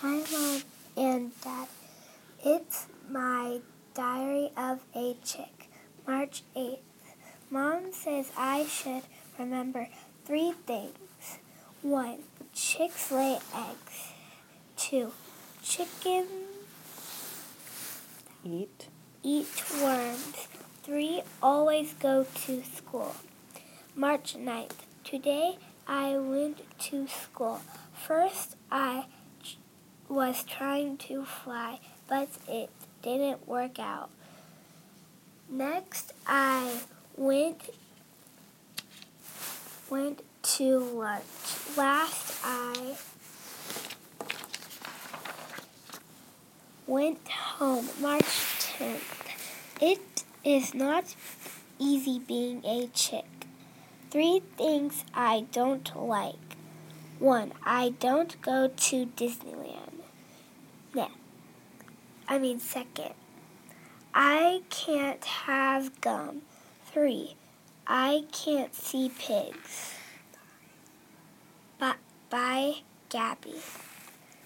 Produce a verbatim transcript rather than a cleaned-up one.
Hi, Mom and Dad. It's my Diary of a Chick, March eighth. Mom says I should remember three things. One, chicks lay eggs. Two, chickens Eat. eat worms. Three, always go to school. March ninth. Today I went to school. First, I ch- was trying to fly, but it didn't work out. Next, I went went to lunch. Last, I went home. March tenth. It is not easy being a chick. Three things I don't like. One, I don't go to Disneyland. No, I mean second, I can't have gum. Three, I can't see pigs. Bye, bye, Gabby.